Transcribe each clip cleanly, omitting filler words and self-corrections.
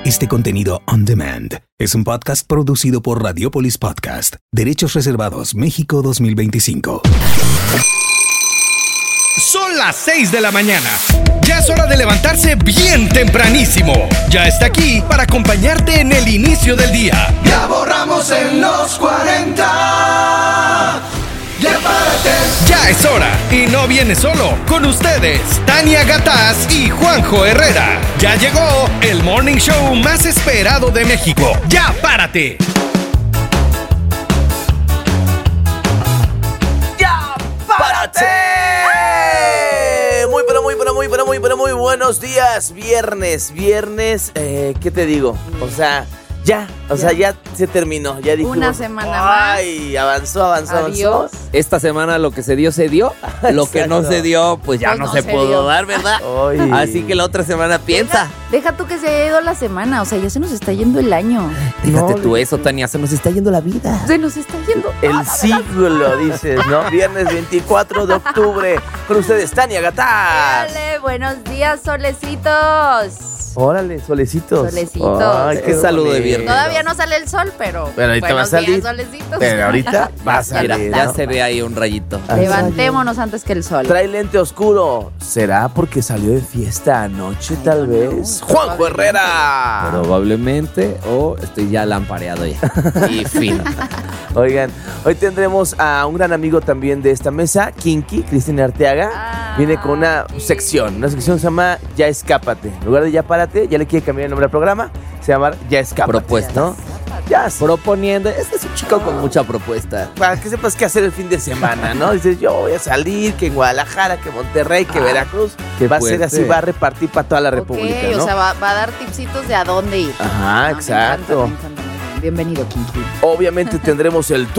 Este contenido on demand es un podcast producido por Radiopolis Podcast. Derechos reservados México 2025. Son las 6 de la mañana. Ya es hora de levantarse bien tempranísimo. Ya está aquí para acompañarte en el inicio del día. Ya borramos en los 40. Ya párate. Ya es hora y no viene solo. Con ustedes, Tania Gataz y Juanjo Herrera. Ya llegó el morning show más esperado de México. ¡Ya párate! ¡Ya párate! Muy buenos días. Viernes, ¿qué te digo? Ya se terminó, ya dijimos. Una semana más. Ay, avanzó. Adiós. Esta semana lo que se dio, lo que no se dio, pues ya Pues no no se se pudo dio. dar, ¿verdad? Ay. Así que la otra semana piensa. Deja tú que se haya ido la semana, o sea, ya se nos está yendo el año. Déjate tú eso, Tania, se nos está yendo la vida. Se nos está yendo. El siglo, dices, ¿no? Viernes 24 de octubre. Con ustedes, Tania Gataz. Dale, buenos días, solecitos. Órale, solecitos. Solecitos. Ay, qué Un saludo de bonito. viernes. Todavía no sale el sol, pero ahorita va a buenos salir. días, solecitos. Pero ahorita va a Mira, salir, ya ¿no? se ve ahí un rayito. Levantémonos antes que el sol. Trae lente oscuro. ¿Será porque salió de fiesta anoche, tal vez? ¡Juanjo Herrera! Probablemente, o estoy ya lampareado ya. Y fin. Oigan, hoy tendremos a un gran amigo también de esta mesa, Kinky, Cristina Arteaga. Viene con una sección se llama Ya Escápate. En lugar de Ya Párate, ya le quiere cambiar el nombre al programa. Se llama Ya Escápate. Propuesta. ¿No? Ya, Proponiendo. Este es un chico con mucha propuesta. para que sepas qué hacer el fin de semana, ¿no? Dices, yo voy a salir, que en Guadalajara, que Monterrey, que Veracruz. qué Va a ser así, fuerte. va a repartir para toda la Ok, República, ¿no? o sea, va a dar tipsitos de a dónde ir. Ajá, Me exacto. encanta. Bienvenido, Kinky. Obviamente tendremos el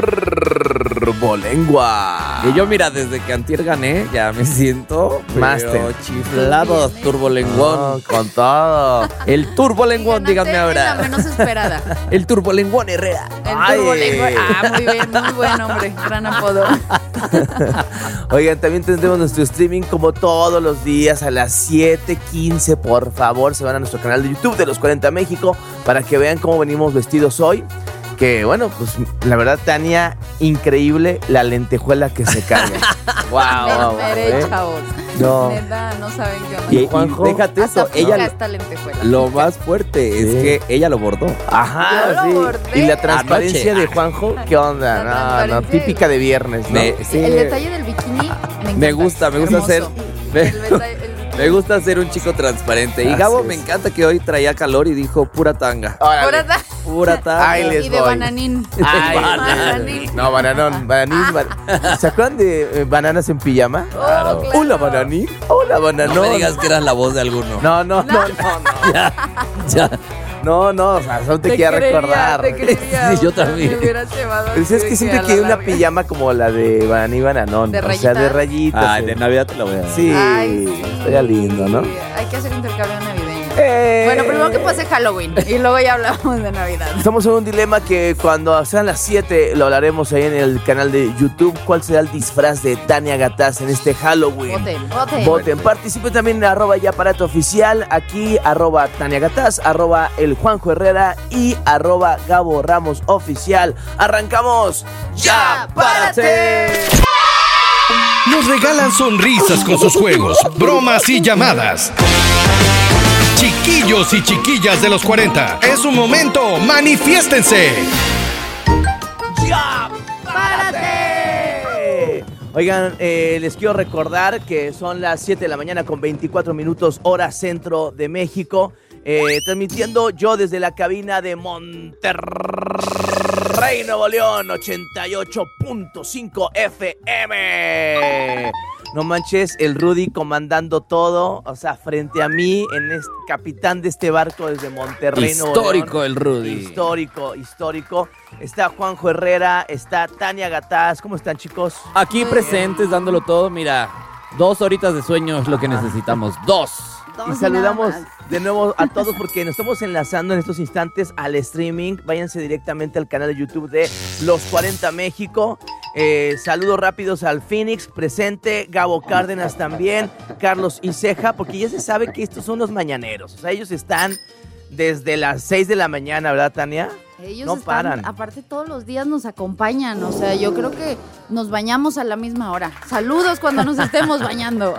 Turbolengua. Y yo, mira, desde que antier gané, ya me siento Máster. pero chiflado, turbolenguón. Con todo. El turbolenguón, díganme La ahora. menos esperada. El turbolenguón Herrera. El Ay. turbolengua. Muy bien, muy buen hombre. Gran apodo. Oigan, también tendremos nuestro streaming como todos los días a las 7:15. Por favor, se van a nuestro canal de YouTube de Los 40 México para que vean cómo venimos vestidos hoy. Que bueno, pues la verdad, Tania, increíble la lentejuela que se carga. Wow, Chavos. No. Neta, no saben qué onda. Y Juanjo, déjate eso, Hasta ella pica esta lentejuela. lo más fuerte es Sí. que ella lo bordó. Ajá, Yo lo sí. bordé. Y la transparencia Anoche. de Juanjo, ¿qué onda? La No, transparencia. típica de viernes, ¿no? Sí. El detalle del bikini me encanta. Me gusta Hermoso. hacer. Me gusta ser un chico transparente. Y Así Gabo es. me encanta que hoy traía calor y dijo pura tanga. Órale. Pura tanga. Ahí les Y de voy. bananín. Ay, Bananín. no, bananín. ¿Se acuerdan de bananas en pijama? Claro. Hola, bananín. Hola, bananón. No me digas que eras la voz de alguno. No. Ya. No, o sea, solo te quería recordar. Te creía. Sí, yo también. Me hubieras llevado Pues es que siempre quería una pijama como la de Bananín Bananón. ¿De O sea, de rayitas? rayitas. Ay, de Navidad te la voy a dar. Sí, Ay, sí. estaría lindo, ¿no? Hay que hacer intercambio navideño. Bueno, primero que pase Halloween y luego ya hablamos de Navidad. Estamos en un dilema que cuando sean las 7 lo hablaremos ahí en el canal de YouTube. ¿Cuál será el disfraz de Tania Gataz en este Halloween? Voten. Participen también en @yaparateoficial. Aquí @Tania Gataz, @el Juanjo Herrera y @Gabo Ramos Oficial. ¡Arrancamos! ¡Ya párate! Nos regalan sonrisas con sus juegos, bromas y llamadas. Chiquillos y chiquillas de los 40, es un momento, manifiéstense. ¡Ya párate! Oigan, les quiero recordar que son las 7 de la mañana con 24 minutos, hora centro de México. Transmitiendo yo desde la cabina de Monterrey, Nuevo León, 88.5 FM. No manches, el Rudy comandando todo, o sea, frente a mí, capitán de este barco desde Monterrey, Nuevo León. Histórico el Rudy. Histórico. Está Juanjo Herrera, está Tania Gataz. ¿Cómo están, chicos? Aquí presentes, dándolo todo. Mira, 2 horitas de sueño es lo que necesitamos. 2. Y saludamos de nuevo a todos porque nos estamos enlazando en estos instantes al streaming. Váyanse directamente al canal de YouTube de Los 40 México. Saludos rápidos al Phoenix presente, Gabo Cárdenas también, Carlos y Ceja, porque ya se sabe que estos son los mañaneros. O sea, ellos están desde las 6 de la mañana, ¿verdad, Tania? Ellos no paran. Aparte, todos los días nos acompañan. O sea, yo creo que nos bañamos a la misma hora. Saludos cuando nos estemos bañando.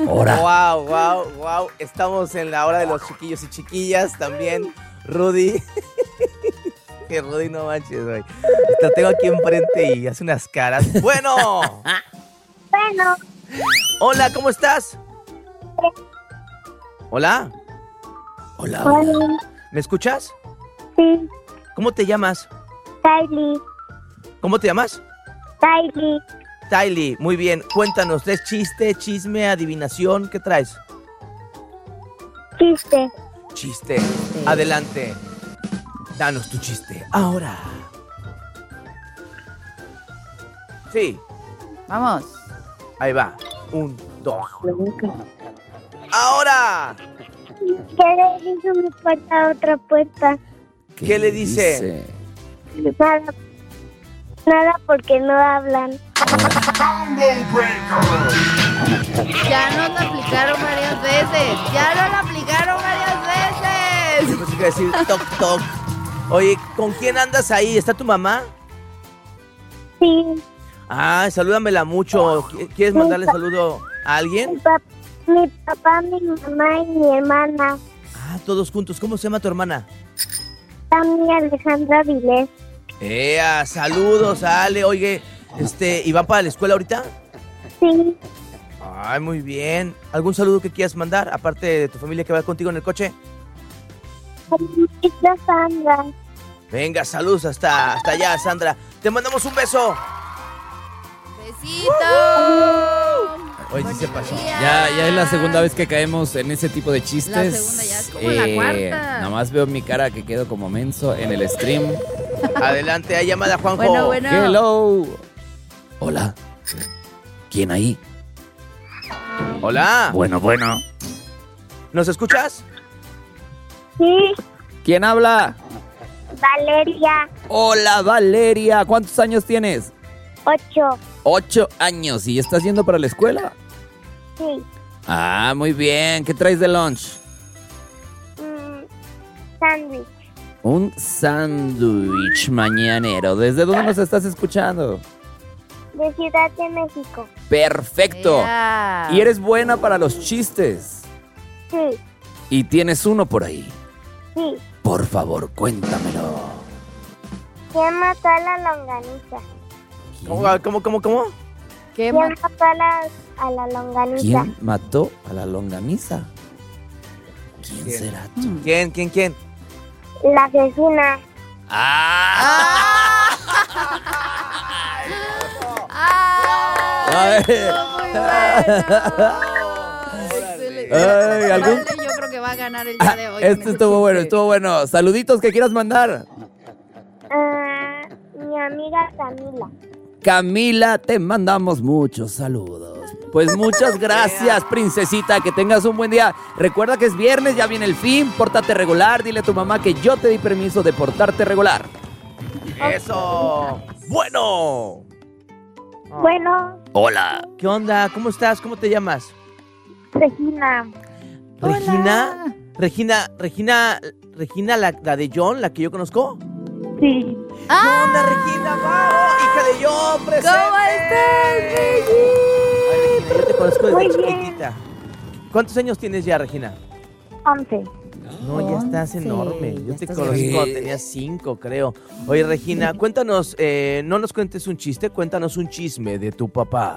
Wow. Estamos en la hora de los chiquillos y chiquillas también. Rudy. Que Rudy no manches, güey. Lo tengo aquí enfrente y hace unas caras. Bueno. Hola, ¿cómo estás? Hola. Hola. ¿Me escuchas? Sí. ¿Cómo te llamas? Tylee. ¿Cómo te llamas? Tylee, muy bien. Cuéntanos, ¿es chiste, chisme, adivinación? ¿Qué traes? Chiste. Adelante. Danos tu chiste. Ahora. Sí. Vamos. Ahí va. 1, 2. ¡Ahora! ¿Qué le dice una puerta a otra puerta? ¿Qué le dice? Nada porque no hablan. Ya nos la aplicaron varias veces. Yo pensé que iba a decir toc toc. Oye, ¿con quién andas ahí? ¿Está tu mamá? Sí. Ah, salúdamela mucho. ¿Quieres mandarle saludo a alguien? Mi papá, mi mamá y mi hermana. Ah, todos juntos. ¿Cómo se llama tu hermana? Tami Alejandra Vilés. Saludos a Ale. Oye, ¿y van para la escuela ahorita? Sí. Ay, muy bien. ¿Algún saludo que quieras mandar, aparte de tu familia que va contigo en el coche? Esta Sandra. Venga, saludos hasta allá, Sandra. Te mandamos un beso. ¡Besito! Hoy sí se pasó. Ya es la segunda vez que caemos en ese tipo de chistes. La segunda ya es como la cuarta. Nada más veo mi cara que quedo como menso en el stream. Adelante, hay llamada, Juanjo. Bueno. Hello. Hola. ¿Quién ahí? Hola. Bueno. ¿Nos escuchas? Sí. ¿Quién habla? Valeria. Hola, Valeria. ¿Cuántos años tienes? 8. 8 años. ¿Y estás yendo para la escuela? Sí. Ah, muy bien. ¿Qué traes de lunch? Sándwich. Un sándwich mañanero. ¿Desde dónde nos estás escuchando? De Ciudad de México. Perfecto. Yeah. ¿Y eres buena para los chistes? Sí. ¿Y tienes uno por ahí? Sí. Por favor, cuéntamelo. ¿Quién mató a la longaniza? ¿Cómo? ¿Qué ¿Quién mató a la longaniza? ¿Quién mató a la longaniza? ¿Quién ¿Quién? será? ¿Quién? La vecina. Ay, ¿algún? Yo creo que va a ganar el día de hoy. Este estuvo bueno. Saluditos que quieras mandar. Mi amiga Camila. Camila, te mandamos muchos saludos. Pues muchas gracias, princesita, que tengas un buen día. Recuerda que es viernes, ya viene el fin, pórtate regular, dile a tu mamá que yo te di permiso de portarte regular. ¡Eso! ¡Bueno! Bueno, Hola. ¿Qué onda? ¿Cómo estás? ¿Cómo te llamas? Regina. ¿Regina? ¿Regina la de John, la que yo conozco? Sí. ¿Qué onda, Regina? ¡Vamos! ¡Hija de John, presente! ¿Cómo estás, Ay, Regina, yo te conozco Muy desde bien. chiquitita. ¿Cuántos años tienes ya, Regina? 11. No, ya estás 11. enorme. Yo Ya te estás conocí grande. cuando tenías 5, creo. Oye, Regina, cuéntanos, no nos cuentes un chiste, cuéntanos un chisme de tu papá.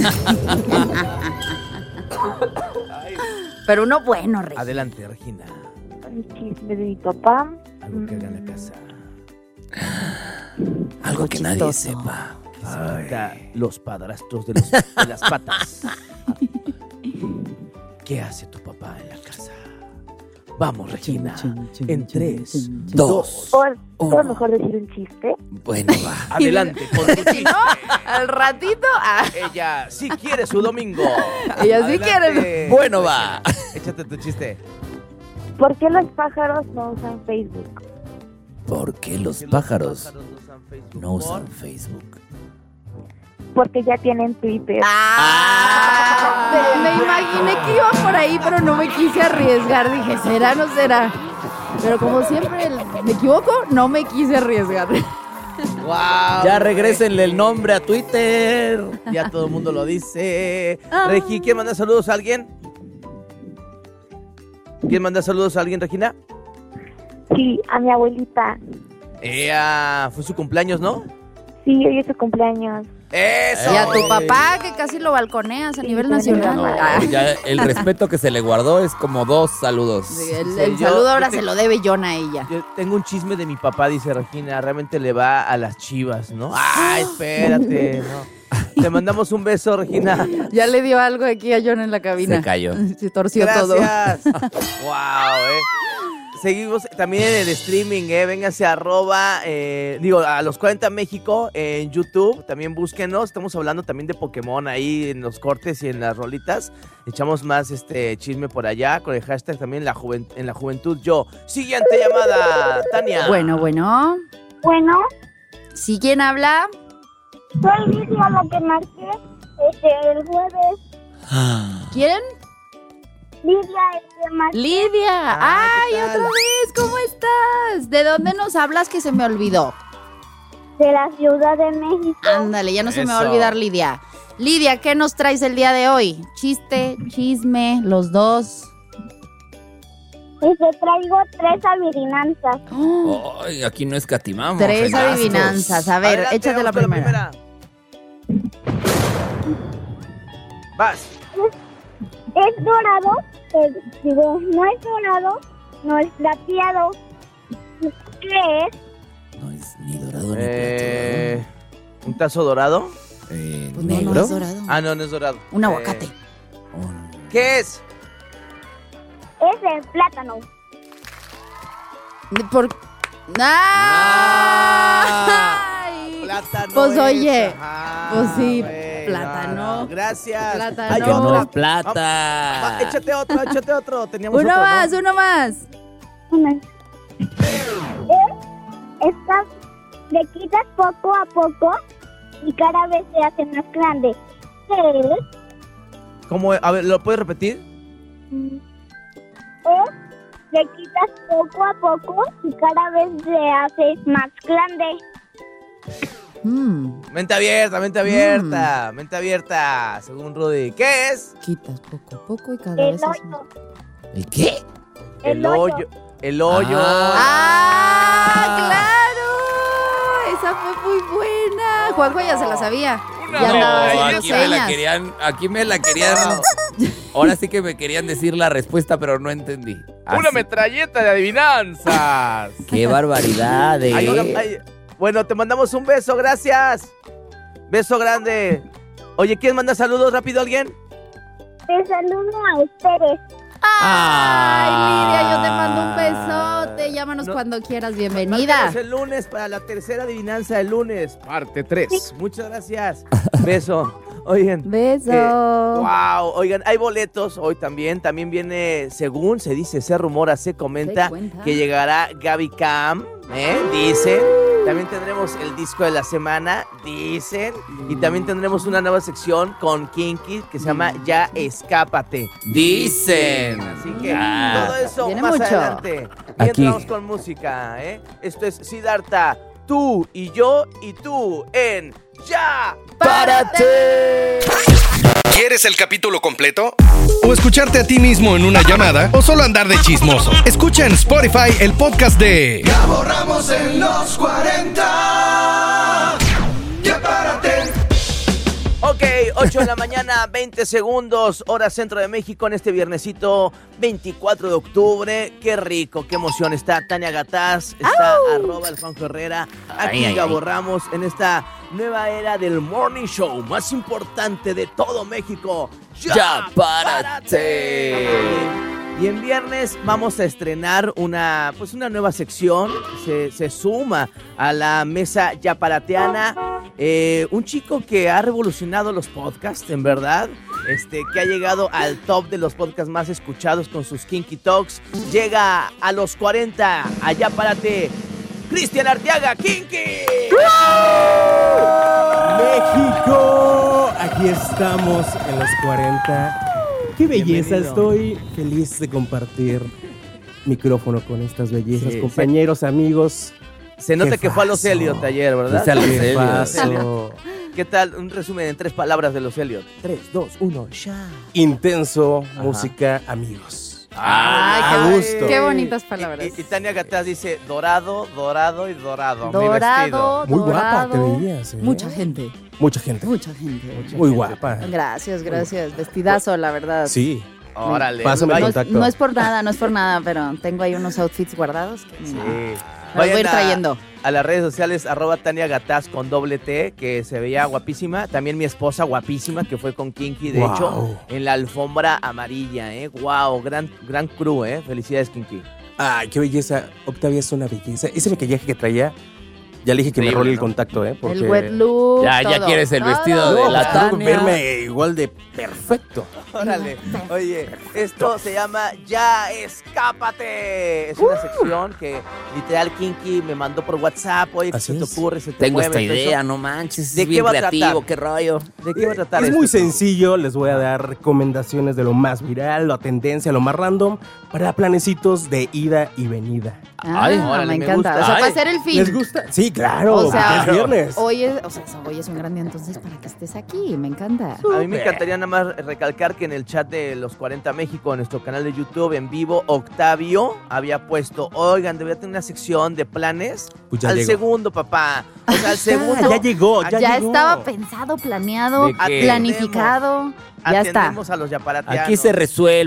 Pero uno bueno, Rey. Adelante, Regina. El chisme de mi papá. Algo que haga en la casa. Algo que nadie chistoso. sepa. Que se quita los padrastros de las patas. ¿Qué hace tu papá en la casa? Vamos, Regina. En 3, 2, ¿Puedo mejor decir un chiste? Bueno, va. adelante con tu Si chiste. no, al ratito. Ella sí quiere su domingo. Ella sí Adelante. Bueno, va. Échate tu chiste. ¿Por qué los pájaros no usan Facebook? ¿Por qué los pájaros no usan Facebook? Porque ya tienen Twitter. Me imaginé que iba por ahí, pero no me quise arriesgar. Dije, ¿será o no será? Pero como siempre me equivoco, no me quise arriesgar. Wow, Ya regrésenle el nombre a Twitter. Ya todo el mundo lo dice. Regi, ¿quién manda saludos a alguien? ¿Quién manda saludos a alguien, Regina? Sí, a mi abuelita. Fue su cumpleaños, ¿no? Sí, hoy es su cumpleaños. ¡Eso! Y a tu papá, que casi lo balconeas a nivel nacional. No, ya el respeto que se le guardó es como 2 saludos. Sí, el saludo ahora se lo debe John a ella. Yo tengo un chisme de mi papá, dice Regina. Realmente le va a las Chivas, ¿no? ¡Ay, espérate! No. Te mandamos un beso, Regina. Ya le dio algo aquí a John en la cabina. Se cayó. Se torció Gracias. todo. ¡Wow! Seguimos también en el streaming, vénganse a a los 40 México en YouTube, también búsquenos, estamos hablando también de Pokémon ahí en los cortes y en las rolitas, echamos más chisme por allá, con el hashtag también en la juventud yo. Siguiente llamada, Tania. Bueno. Bueno, ¿Sí quién habla? soy Lidia, la que marqué el jueves. ¿Quién? Lidia, el que marqué. Lidia. ¡Ay, ¿qué tal? otra vez! ¿Cómo estás? ¿De dónde nos hablas que se me olvidó? De la Ciudad de México. Ándale, ya no se me va a Eso. olvidar, Lidia. Lidia, ¿qué nos traes el día de hoy? ¿Chiste, chisme, los dos? Traigo 3 adivinanzas. Ay, aquí no escatimamos. 3 en gastos. adivinanzas. A ver, Adelante, échate la vamos con primera. Vas. Es dorado, no es dorado, no es plateado. ¿Qué es? No es ni dorado ni plateado. ¿Un tazo dorado? Pues no, ¿Negro? no es dorado. No es dorado. Un aguacate. ¿Qué es? Es el plátano. Por... ¡Ay! Plátano. Pues oye, Ajá, pues sí, bueno, plátano. Gracias. Plátano. Hay Que no otra. es plata. Échate otro. Teníamos Uno otro, más, ¿no? uno más. Esta le quitas poco a poco y cada vez se hace más grande. ¿Qué es? ¿Cómo? A ver, ¿lo puedes repetir? Le quitas poco a poco y cada vez se hace más grande. Mente abierta, según Rudy. ¿Qué es? Quitas poco a poco y cada El vez es más. hoyo. ¿El qué? El hoyo. El hoyo. ¡Claro! Esa fue muy buena. Juanjo ya se la sabía. Ya andaba haciendo aquí me la señas. querían. Ahora sí que me querían decir la respuesta, pero no entendí. Así. metralleta de adivinanzas. ¡Qué barbaridad! Bueno, te mandamos un beso, gracias. Beso grande. Oye, ¿quién manda saludos? ¿Rápido alguien? Te saludo a ustedes. Ay, Lidia, yo te mando un besote. Llámanos No. cuando quieras. Bienvenida. Márcanos el lunes para la tercera adivinanza del lunes, parte 3. Muchas gracias. Beso. Oigan. Beso. Wow, oigan, hay boletos hoy también. También viene, según se dice, se rumora, se comenta Se cuenta. que llegará Gaby Cam, dicen. También tendremos el disco de la semana, dicen. Y también tendremos una nueva sección con Kinky que se llama Ya Escápate. Dicen. Así que Ah. todo eso Viene más mucho. adelante. Y Aquí. entramos con música, Esto es Siddhartha, tú y yo y tú en Ya ¡Párate! ¿Quieres el capítulo completo? ¿O escucharte a ti mismo en una llamada? ¿O solo andar de chismoso? Escucha en Spotify el podcast de Gabo Ramos en los 40. Ya párate. Ok, 8 de la mañana, 20 segundos, hora centro de México en este viernesito 24 de octubre. Qué rico, qué emoción. Está Tania Gataz, está @ el Juanjo Herrera, aquí Ay, Gabo ay. Ramos en esta nueva era del morning show más importante de todo México. ¡Ya párate! Y en viernes vamos a estrenar una nueva sección. Se suma a la mesa yaparateana un chico que ha revolucionado los podcasts, en verdad. Que ha llegado al top de los podcasts más escuchados con sus Kinky Talks. Llega a los 40. Allá párate. Cristian Arteaga, Kinky. México, aquí estamos en los 40. Qué belleza, Bienvenido. estoy feliz de compartir micrófono con estas bellezas, compañeros, amigos. Se nota que fue a los Elliot ayer, ¿verdad? ¿Qué pasó? ¿Qué tal? Un resumen en 3 palabras de los Elliot. 3, 2, 1, ya. Intenso, música, amigos. Ay, a gusto. Qué bonitas palabras. Y Tania Gataz dice dorado, dorado y dorado. Mi Dorado, vestido. Muy guapa te dorado. veías, ¿eh? Mucha gente. Mucha gente. Muy guapa. Gracias. Vestidazo, la verdad. Sí. Órale. Pásame el No contacto. es por nada, pero tengo ahí unos outfits guardados que Sí. me los voy a ir trayendo. A las redes sociales, @Tania Gataz con doble T, que se veía guapísima. También mi esposa guapísima, que fue con Kinky, de hecho, en la alfombra amarilla, Wow, gran crew, Felicidades, Kinky. Ay, qué belleza. Octavia es una belleza. Ese maquillaje que traía, ya le dije que me role el contacto, porque... El wet look, Ya todo. quieres el Todo. vestido de la tengo que Tania. verme igual de perfecto. Órale. Oye, esto se llama Ya Escápate. Es una sección que literal Kinky me mandó por WhatsApp. Oye, ¿qué Así se te es. ocurre? ¿Se te Tengo mueve? esta Todo eso. idea, no manches. ¿De es qué bien va a creativo, tratar? qué rollo. ¿De qué va a tratar Es esto? muy sencillo, les voy a dar recomendaciones de lo más viral, lo tendencia, lo más random, para planecitos de ida y venida. Ay, órale, me me encanta. gusta. O sea, Ay, va a ser el fin. ¿Les gusta? Sí, claro, O sea, porque es viernes. Hoy es un gran día, entonces, para que estés aquí. Me encanta. A mí me encantaría nada más recalcar que en el chat de Los 40 México, en nuestro canal de YouTube en vivo, Octavio había puesto, oigan, debería tener una sección de planes Pues ya al llegó. segundo, papá. O sea, al segundo. Ya llegó, Ya llegó. estaba pensado, planeado, ¿De qué? planificado. Ya está. Atendemos a los yaparateanos. Aquí se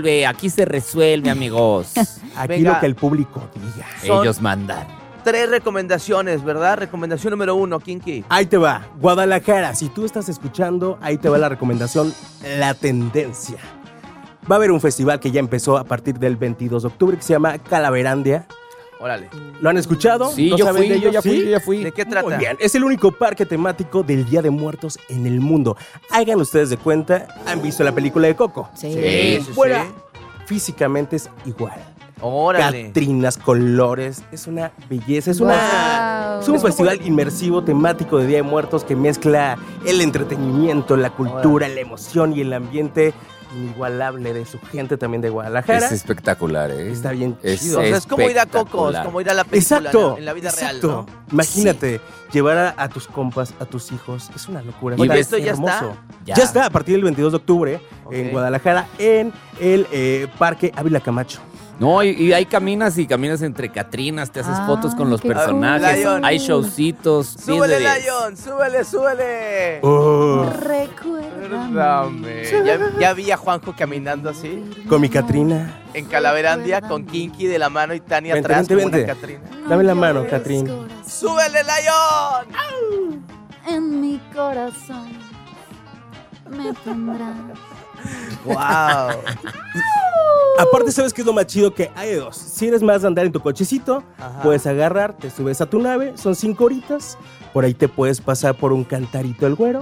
resuelve, amigos. Aquí Venga. lo que el público diga. Son- Ellos mandan. 3 recomendaciones, ¿verdad? Recomendación número 1, Kinky. Ahí te va, Guadalajara. Si tú estás escuchando, ahí te va la recomendación, la tendencia. Va a haber un festival que ya empezó a partir del 22 de octubre que se llama Calaverandia. Órale. ¿Lo han escuchado? Sí, ¿No yo saben fui, de ello? yo ya ¿Sí? fui. ¿De qué trata? Muy bien, es el único parque temático del Día de Muertos en el mundo. Hagan ustedes de cuenta, ¿han visto la película de Coco? Sí. Sí. Fuera, físicamente es igual. Órale. Catrinas, colores, es una belleza, es Wow. es un festival inmersivo temático de Día de Muertos que mezcla el entretenimiento, la cultura, la emoción y el ambiente inigualable de su gente también de Guadalajara. Es espectacular, Está bien Es chido. O sea, es como ir a Cocos, espectacular. como ir a la película Exacto, en la vida exacto. real, ¿no? Imagínate, llevar a tus compas, a tus hijos, es una locura. Y Está ves- ¿esto ya está? hermoso. Ya. Ya está, a partir del 22 de octubre en Ok. Guadalajara, en el Parque Ávila Camacho. No, y ahí caminas entre Catrinas, te haces fotos con los qué personajes, cool. hay showcitos. 10 de ¡Súbele, 10. Lion! ¡Súbele! Recuérdame. Ya vi a Juanjo caminando así, Con mi Catrina. en Calaverandia, con Kinky de la mano y Tania Vente, atrás vente, como una vente. Catrina. Dame la mano, Catrín. ¡Súbele, Lion! En mi corazón me tendrás. ¡Wow! Aparte, ¿sabes qué es lo más chido? Que hay de dos. Si eres más de andar en tu cochecito, Ajá. puedes agarrar, te subes a tu nave, son 5 horitas. Por ahí te puedes pasar por un cantarito el güero.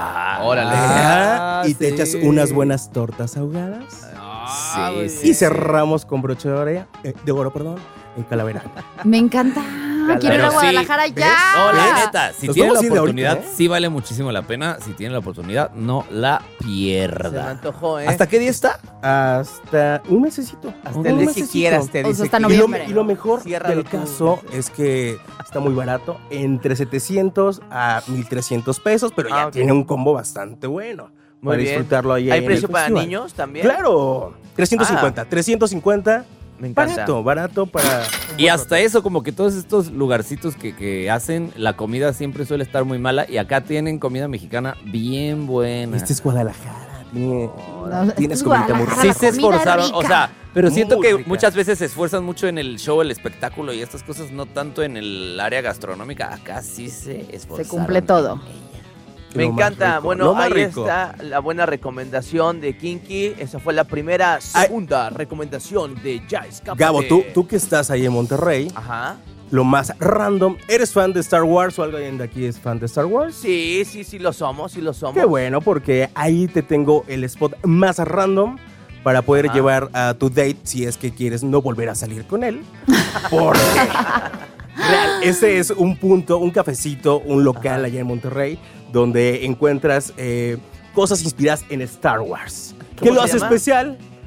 ¡Órale! Y te echas unas buenas tortas ahogadas. Sí, sí. Y cerramos con broche de oro, en Calavera. Me encanta. Quiero ir a Pero sí, Guadalajara ya. No, la neta, si Nos tienen la vamos a ir de oportunidad, ahorita, ¿eh? sí vale muchísimo la pena. Si tienen la oportunidad, no la Se me pierda. antojó, ¿eh? ¿Hasta qué día está? Hasta un mesecito. Hasta Un el día que mesecito. quieras, te O sea, dice. hasta Kinky. noviembre. Y lo mejor Ciérralo del tú. caso es que está muy barato, entre 700 a 1,300 pesos, pero ya ok. tiene un combo bastante bueno. Muy para bien. disfrutarlo ahí ¿Hay en precio el para festival. niños también? Claro, 350 Me encanta. barato para... Y hasta eso, como que todos estos lugarcitos que hacen, la comida siempre suele estar muy mala. Y acá tienen comida mexicana bien buena. Este es Guadalajara, tienes este es comida muy Guadalajara. rica. Sí se comida esforzaron, rica. o sea, pero siento Muy que rica. muchas veces se esfuerzan mucho en el show, el espectáculo y estas cosas, no tanto en el área gastronómica. Acá sí se esforzaron. Se cumple todo. Me Lo más encanta. rico, Bueno, lo más ahí rico. está la buena recomendación de Kinky. Esa fue la primera, segunda recomendación de Ya Escápate. Gabo, tú que estás ahí en Monterrey, Ajá. lo más random, ¿eres fan de Star Wars o alguien de aquí es fan de Star Wars? Sí, lo somos, Qué bueno, porque ahí te tengo el spot más random para poder Ajá. llevar a tu date si es que quieres no volver a salir con él. Porque real, ese es un punto, un cafecito, un local allá en Monterrey donde encuentras cosas inspiradas en Star Wars. ¿Qué ¿Cómo lo se hace llama? especial?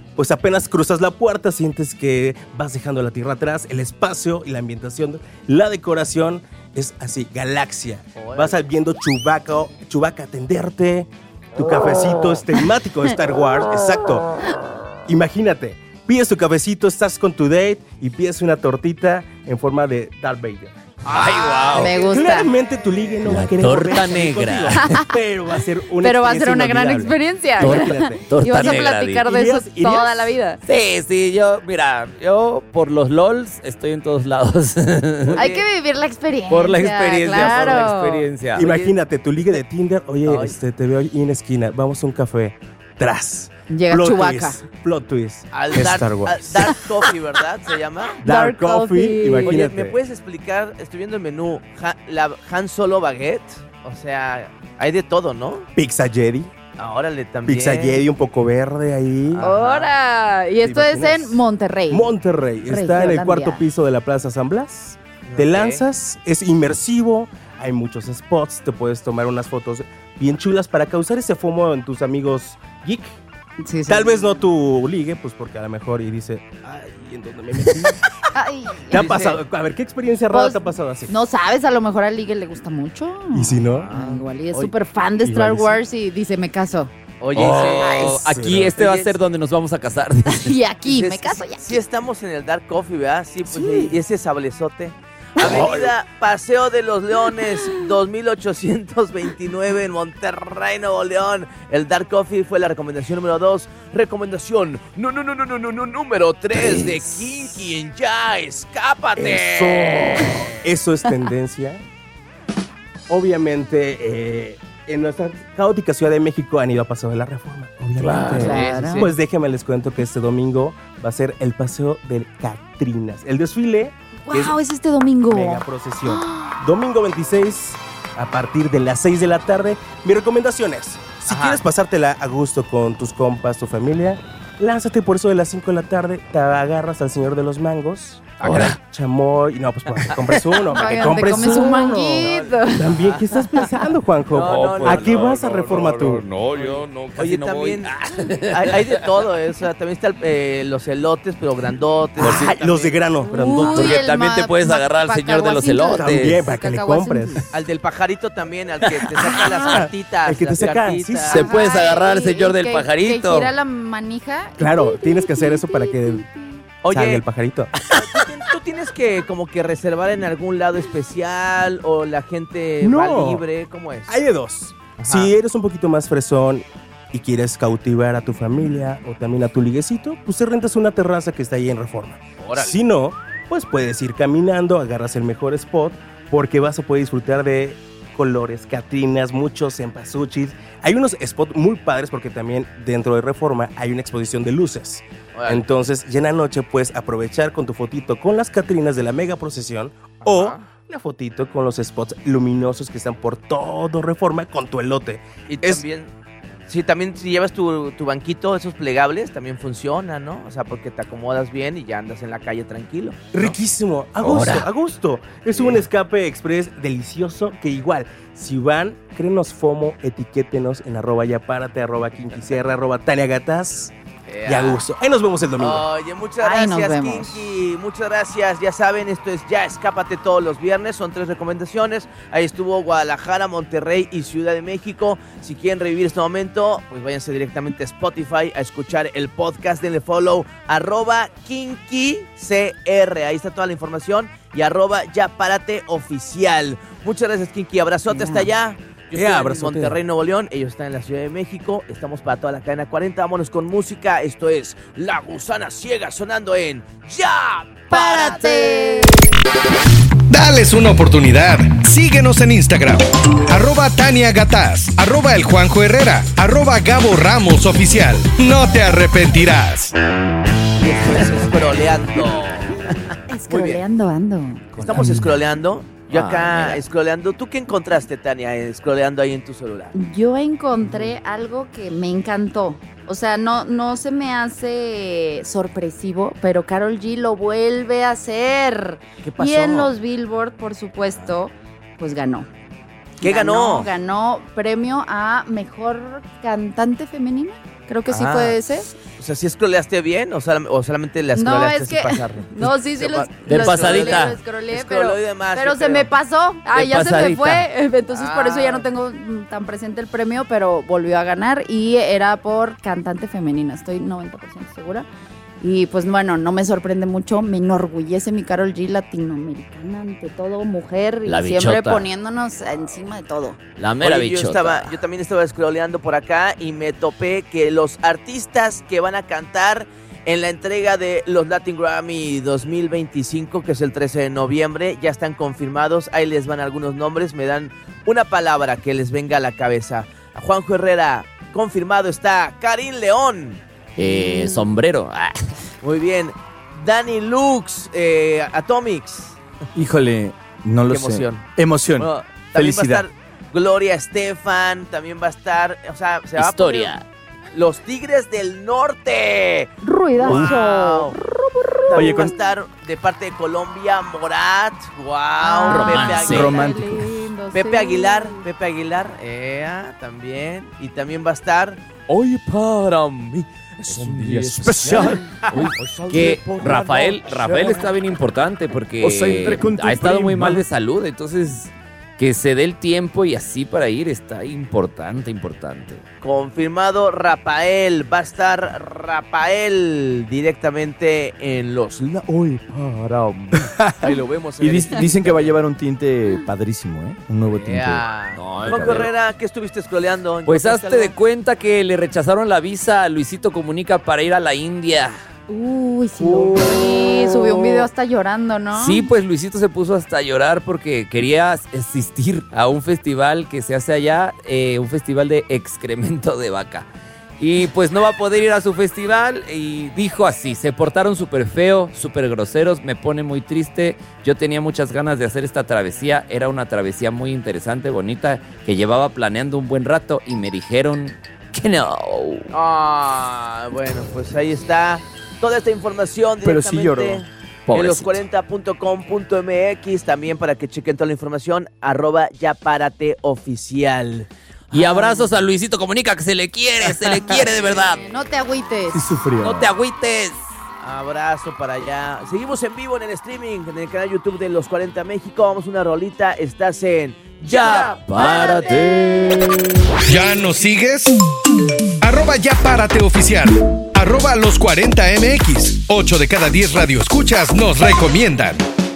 pues apenas cruzas la puerta, sientes que vas dejando la tierra atrás, el espacio y la ambientación, la decoración es así, galaxia. Vas viendo Chewbacca atenderte, tu cafecito es temático de Star Wars, exacto. Imagínate, pides tu cafecito, estás con tu date y pides una tortita en forma de Darth Vader. ¡Ay, wow! Me gusta. Claramente tu ligue no va a querer torta moverse negra. contigo, pero va a ser una gran experiencia experiencia. inolvidable. Y vas a negra, platicar de eso ¿Irías? toda la vida. Sí, yo por los LOLs estoy en todos lados. Hay que vivir la experiencia. Por la experiencia, claro. por la experiencia. Imagínate, tu ligue de Tinder, oye, te veo ahí en la esquina, vamos a un café. Tras. Llega Chewbacca. Plot twist. Al Star Dark, Wars. Dark Coffee, ¿verdad? ¿Se llama? Dark Coffee, imagínate. Oye, ¿me puedes explicar? Estoy viendo el menú. La Han Solo Baguette. O sea, hay de todo, ¿no? Pizza Jedi. Órale, también. Pizza Jedi un poco verde ahí. ¡Ahora! Y esto es imaginas? en Monterrey. Monterrey. Está en el Regiolandia. cuarto piso de la Plaza San Blas. Te lanzas, es inmersivo. Hay muchos spots. Te puedes tomar unas fotos bien chulas para causar ese FOMO en tus amigos geek. Sí, sí. Tal vez no tu ligue, pues porque a lo mejor y dice, ay, ¿en dónde me metí? Ay. ¿Te ha pasado? A ver, ¿qué experiencia rara Pues, te ha pasado así? No sabes, a lo mejor a Ligue le gusta mucho. ¿Y si no? Igual y es Oye, súper fan de igual Star y sí. Wars y dice, me caso. Oye, Aquí sí, va a ser donde nos vamos a casar. Y aquí, sí, me caso ya. Sí estamos en el Dark Coffee, ¿verdad? Sí, pues y ese sablezote. Avenida Paseo de los Leones, 2829 en Monterrey, Nuevo León. El Dark Coffee fue la recomendación número 2. Recomendación número 3 de Kinky en Ya, escápate. Eso es tendencia. Obviamente, en nuestra caótica Ciudad de México han ido a Paseo de la Reforma. Obviamente. Claro. Pues déjenme les cuento que este domingo va a ser el Paseo del Catrinas. El desfile ¡Wow! Es este domingo. mega procesión. Domingo 26 a partir de las 6 de la tarde. Mi recomendación es, si quieres pasártela a gusto con tus compas, tu familia, lánzate por eso de las 5 de la tarde, te agarras al Señor de los Mangos. Ahora, chamoy, no, pues para que compres uno, para que Oigan, te compres comes uno. un manguito. También, ¿qué estás pensando, Juanjo? ¿A qué vas a Reforma tú? No, yo no, casi Oye, no también voy. hay de todo, o sea, también están los elotes, pero grandotes. Ah, los de grano, grandotes. Porque el también te puedes agarrar al señor de los elotes. También, para que le compres. Al del pajarito también, al que te saca las cartitas. el que te las saca, cartitas. sí, sí. Se puedes agarrar al Ay, señor y del pajarito. Que gira la manija. Claro, tienes que hacer eso para que salga Oye, el pajarito. ¿tú tienes que como que reservar en algún lado especial o la gente No. va libre? ¿Cómo es? Hay de dos. Ajá. Si eres un poquito más fresón y quieres cautivar a tu familia o también a tu liguecito, pues te rentas una terraza que está ahí en Reforma. Órale. Si no, pues puedes ir caminando, agarras el mejor spot, porque vas a poder disfrutar de colores, catrinas, muchos cempasúchil. Hay unos spots muy padres porque también dentro de Reforma hay una exposición de luces. Órale. Entonces, ya en la noche puedes aprovechar con tu fotito con las catrinas de la mega procesión o la fotito con los spots luminosos que están por todo Reforma con tu elote. Y Es- también, sí, también si llevas tu banquito, esos plegables, también funciona, ¿no? O sea, porque te acomodas bien y ya andas en la calle tranquilo. ¿no? Riquísimo, a gusto, Ahora. a gusto. Es un escape express delicioso que igual, si van, créenos FOMO, etiquétenos en @yapárate, @kinkisierra, @taniagatas y a gusto. Ahí nos vemos el domingo. Oye, muchas Ahí nos gracias, vemos. Kinky. Muchas gracias. Ya saben, esto es Ya Escápate todos los viernes. Son 3 recomendaciones. Ahí estuvo Guadalajara, Monterrey y Ciudad de México. Si quieren revivir este momento, pues váyanse directamente a Spotify a escuchar el podcast. Denle follow @KinkyCR. Ahí está toda la información. Y @yaparateoficial. Muchas gracias, Kinky. Abrazote hasta allá. Yo estoy en abrazote. Monterrey, Nuevo León. Ellos están en la Ciudad de México. Estamos para toda la cadena 40. Vámonos con música. Esto es La Gusana Ciega sonando en Ya ¡Párate! Dales una oportunidad. Síguenos en Instagram. @Tania Gataz, @el Juanjo Herrera, @Gabo Ramos Oficial. No te arrepentirás. Y estamos scrolleando. Escroleando ando. Estamos scrolleando. Yo acá mira. scrolleando. ¿Tú qué encontraste, Tania, scrolleando ahí en tu celular? Yo encontré algo que me encantó. O sea, no se me hace sorpresivo, pero Karol G lo vuelve a hacer. ¿Qué pasó? Y en los Billboard, por supuesto, pues ganó. ¿Qué ganó? Ganó premio a Mejor Cantante Femenina. Creo que sí fue ese. O sea, ¿sí scrolleaste bien o solamente la scrolleaste sin pasarle? No, sí, de pasadita. Lo scrollé, demás, pero se me pasó. Ya pasadita. se me fue. Entonces por eso ya no tengo tan presente el premio, pero volvió a ganar y era por cantante femenina. Estoy 90% segura. Y pues bueno, no me sorprende mucho, me enorgullece mi Karol G latinoamericana, ante todo, mujer, La y siempre bichota. poniéndonos encima de todo. La mera Oye, bichota. yo también estaba scrolleando por acá y me topé que los artistas que van a cantar en la entrega de los Latin Grammy 2025, que es el 13 de noviembre, ya están confirmados. Ahí les van algunos nombres, me dan una palabra que les venga a la cabeza. A Juanjo Herrera, confirmado está Karim León. Sombrero. Muy bien. Dani Lux, Atomics. Híjole, no lo Qué emoción. sé. Emoción. Bueno, también Felicidad. va a estar Gloria Estefan, también va a estar, o sea, se va Historia. a poner los Tigres del Norte. Ruidazo. Wow. También Oye, va a estar de parte de Colombia Morat. Wow. Romance. Romántico. Pepe Aguilar, también. Y también va a estar Hoy para mí es un día especial. Que Rafael está bien importante porque ha estado muy mal de salud, entonces que se dé el tiempo y así para ir está importante. confirmado Rafael. Va a estar Rafael directamente en los Hoy para mí. Ahí lo vemos. Y dicen que va a llevar un tinte padrísimo, ¿eh? Un nuevo tinte. Juanjo Herrera, ¿qué estuviste scrolleando? Pues hazte de cuenta que le rechazaron la visa a Luisito Comunica para ir a la India. Uy, sí lo vi. Subió un video hasta llorando, ¿no? Sí, pues Luisito se puso hasta a llorar porque quería asistir a un festival que se hace allá, un festival de excremento de vaca. Y pues no va a poder ir a su festival y dijo así, se portaron súper feo, súper groseros, me pone muy triste. Yo tenía muchas ganas de hacer esta travesía, era una travesía muy interesante, bonita, que llevaba planeando un buen rato y me dijeron que no. Bueno, pues ahí está toda esta información Pero sí lloró. directamente en Pobrecito. los40.com.mx, también para que chequen toda la información, @yaparateoficial. Y abrazos a Luisito Comunica, que se le quiere de verdad. No te agüites. Sí sufrió. No te agüites. Abrazo para allá. Seguimos en vivo en el streaming, en el canal YouTube de Los 40 México. Vamos a una rolita. Estás en Ya Párate. ¿Ya nos sigues? @ya párate oficial. @los 40mx. 8 de cada 10 radioescuchas nos recomiendan.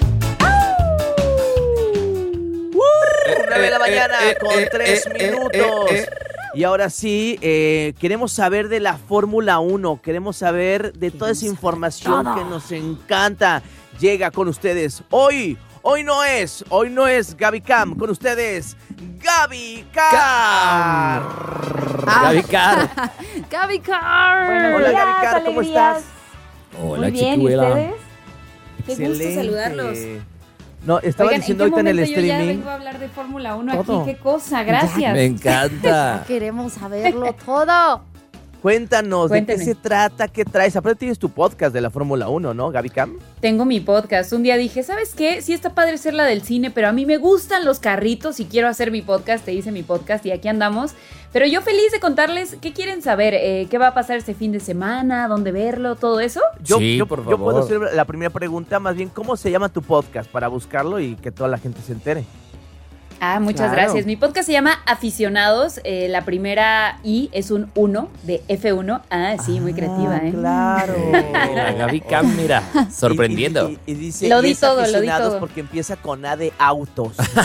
9 de la mañana con 3 minutos. Y ahora sí, queremos saber de la Fórmula 1. Queremos saber de toda esa información que nos encanta. Llega con ustedes hoy. Hoy no es Gaby Cam. Con ustedes, Gaby Cam. Gaby Car. Gaby Car. Buenos Hola, días, Gaby Car, ¿cómo alegrías. estás? Hola, Muy bien, ¿y chiquihuela. ustedes? Qué gusto saludarlos. No, estaba Oigan, diciendo ¿en qué ahorita en el momento yo ya streaming. vengo a hablar de Fórmula 1 Todo. aquí? ¿Qué cosa? Gracias. Me encanta. Queremos saberlo todo. Cuéntanos, Cuénteme. ¿de qué se trata? ¿Qué traes? Aparte tienes tu podcast de la Fórmula 1, ¿no, Gaby Cam? Tengo mi podcast. Un día dije, ¿sabes qué? Sí está padre ser la del cine, pero a mí me gustan los carritos y quiero hacer mi podcast. Te hice mi podcast y aquí andamos. Pero yo feliz de contarles qué quieren saber. ¿Qué va a pasar este fin de semana? ¿Dónde verlo? ¿Todo eso? Sí, yo por puedo favor. hacer la primera pregunta, más bien, ¿cómo se llama tu podcast? Para buscarlo y que toda la gente se entere. Ah, muchas Claro. gracias. Mi podcast se llama Aficionados. La primera I es un 1 de F1. Ah, sí, muy creativa, ¿eh? Claro. La Gaby Cam, mira, sorprendiendo. Y dice, Lo y di es todo, lo di aficionados todo. porque empieza con A de autos. ¿no?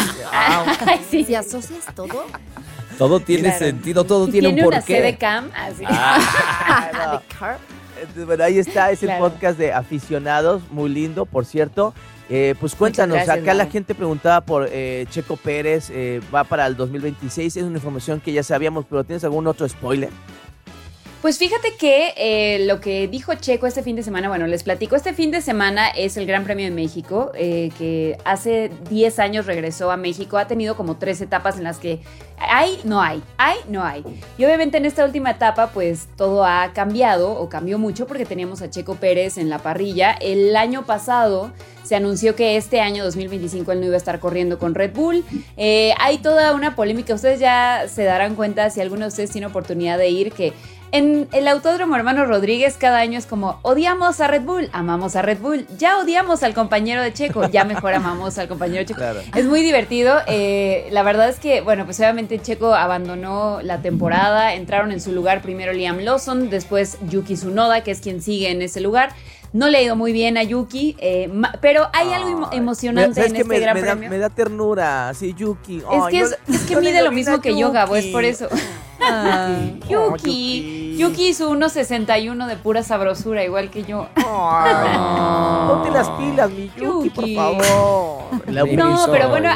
Ay, sí. Si asocias todo. Todo tiene Claro. sentido, todo Y tiene un una C de porqué. cam. Así. Claro. The Car. Entonces, bueno, ahí está, es el Claro. podcast de Aficionados, muy lindo, por cierto. Pues cuéntanos, gracias, acá la Mau. gente preguntaba por Checo Pérez, va para el 2026, es una información que ya sabíamos, pero ¿tienes algún otro spoiler? Pues fíjate que lo que dijo Checo este fin de semana, bueno, les platico, este fin de semana es el Gran Premio de México, que hace 10 años regresó a México, ha tenido como 3 etapas en las que no hay. Y obviamente en esta última etapa pues todo ha cambiado o cambió mucho porque teníamos a Checo Pérez en la parrilla. El año pasado se anunció que este año 2025 él no iba a estar corriendo con Red Bull. Hay toda una polémica, ustedes ya se darán cuenta si alguno de ustedes tiene oportunidad de ir, que En el Autódromo Hermano Rodríguez cada año es como, odiamos a Red Bull, amamos a Red Bull, ya odiamos al compañero de Checo, ya mejor amamos al compañero de Checo. Claro. Es muy divertido. La verdad es que, bueno, pues obviamente Checo abandonó la temporada, entraron en su lugar primero Liam Lawson, después Yuki Tsunoda, que es quien sigue en ese lugar. No le ha ido muy bien a Yuki, pero hay algo emocionante en este Gran Premio. Me da ternura, sí, Yuki. Es que mide lo mismo que yo, Gabo, es por eso. Yuki hizo 1.61 de pura sabrosura, igual que yo. Ponte las pilas, mi Yuki, por favor. No, pero bueno,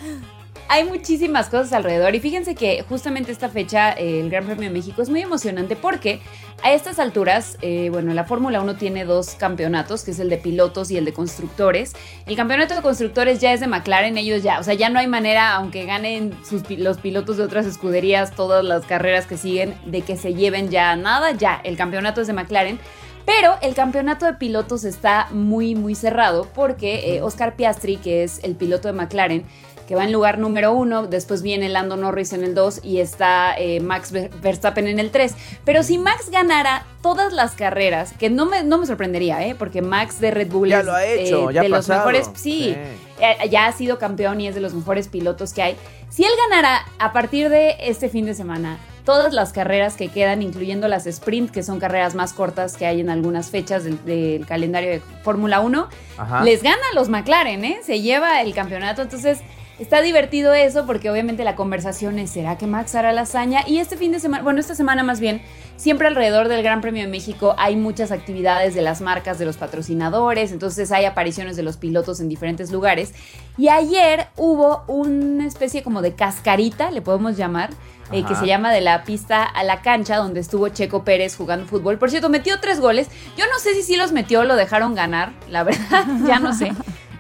hay muchísimas cosas alrededor y fíjense que justamente esta fecha, el Gran Premio de México, es muy emocionante porque a estas alturas, la Fórmula 1 tiene 2 campeonatos, que es el de pilotos y el de constructores. El campeonato de constructores ya es de McLaren, ellos ya, o sea, ya no hay manera, aunque ganen los pilotos de otras escuderías todas las carreras que siguen, de que se lleven ya nada, ya, el campeonato es de McLaren. Pero el campeonato de pilotos está muy, muy cerrado porque Oscar Piastri, que es el piloto de McLaren, que va en lugar número 1, después viene Lando Norris en el 2 y está Max Verstappen en el 3. Pero si Max ganara todas las carreras, que no me sorprendería, porque Max de Red Bull ya lo ha hecho, ya de los pasado. mejores, sí, ya ha sido campeón y es de los mejores pilotos que hay. Si él ganara a partir de este fin de semana todas las carreras que quedan, incluyendo las sprint, que son carreras más cortas que hay en algunas fechas del calendario de Fórmula 1, les gana a los McLaren, se lleva el campeonato. Entonces está divertido eso porque obviamente la conversación es, ¿será que Max hará la hazaña? Y este fin de semana, bueno, esta semana más bien, siempre alrededor del Gran Premio de México hay muchas actividades de las marcas, de los patrocinadores, entonces hay apariciones de los pilotos en diferentes lugares. Y ayer hubo una especie como de cascarita, le podemos llamar, que se llama De la pista a la cancha, donde estuvo Checo Pérez jugando fútbol. Por cierto, metió 3 goles. Yo no sé si sí los metió o lo dejaron ganar, la verdad, ya no sé.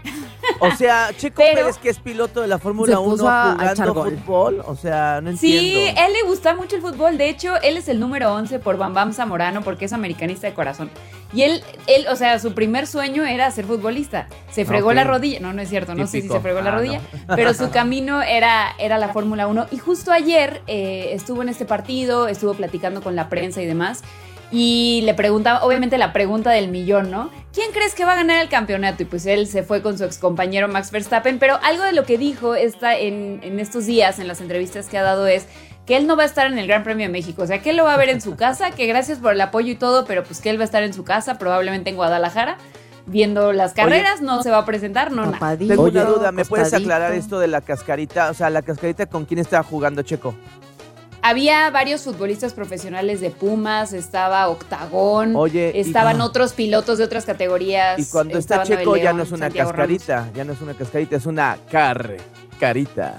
O sea, Checo Pérez, que es piloto de la Fórmula 1 jugando fútbol, o sea, no entiendo. Sí, él le gusta mucho el fútbol. De hecho, él es el número 11 por Bam Bam Zamorano porque es americanista de corazón. Y él, o sea, su primer sueño era ser futbolista. Se fregó la rodilla. No es cierto, no sé si se fregó la rodilla. No. Pero su camino era la Fórmula 1. Y justo ayer estuvo en este partido, estuvo platicando con la prensa y demás. Y le preguntaba, obviamente la pregunta del millón, ¿no? ¿Quién crees que va a ganar el campeonato? Y pues él se fue con su excompañero Max Verstappen, pero algo de lo que dijo en estos días, en las entrevistas que ha dado, es que él no va a estar en el Gran Premio de México. O sea, que él lo va a ver en su casa, que gracias por el apoyo y todo, pero pues que él va a estar en su casa, probablemente en Guadalajara, viendo las carreras. Oye, no se va a presentar, no nada. Tengo una duda, ¿me puedes aclarar esto de la cascarita? O sea, ¿la cascarita con quién estaba jugando Checo? Había varios futbolistas profesionales de Pumas, estaba Octagón, estaban otros pilotos de otras categorías. Y cuando está Checo ya no es una Santiago cascarita, Ramos. Ya no es una cascarita, es una carcarita.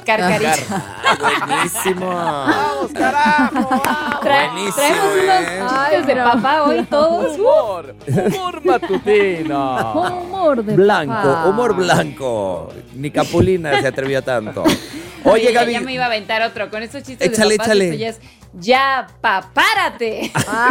Buenísimo. ¡Vamos, carajo! Buenísimo. Traemos unos chistes de papá hoy todos. Humor matutino. Humor de blanco, papá. humor blanco. Ni Capulina se atrevió tanto. Oye, Gaby. Ya me iba a aventar otro con estos chistes de papá. Échale. Ya es, ya, párate.